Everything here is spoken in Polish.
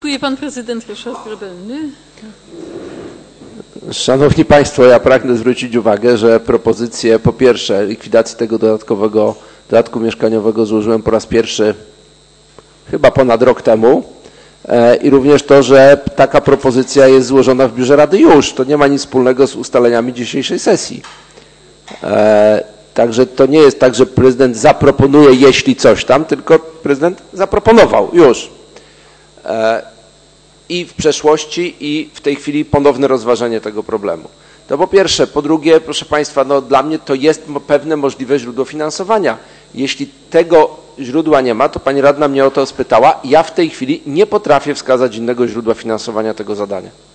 Dziękuję. Pan prezydent Ryszard Grybelny. Szanowni Państwo, ja pragnę zwrócić uwagę, że propozycję po pierwsze likwidacji tego dodatkowego dodatku mieszkaniowego złożyłem po raz pierwszy chyba ponad rok temu i również to, że taka propozycja jest złożona w Biurze Rady już. To nie ma nic wspólnego z ustaleniami dzisiejszej sesji. Także to nie jest tak, że prezydent zaproponuje, jeśli coś tam, tylko prezydent zaproponował już. I w przeszłości, i w tej chwili ponowne rozważenie tego problemu. To po pierwsze. Po drugie, proszę Państwa, no dla mnie to jest pewne możliwe źródło finansowania. Jeśli tego źródła nie ma, to Pani Radna mnie o to spytała. Ja w tej chwili nie potrafię wskazać innego źródła finansowania tego zadania.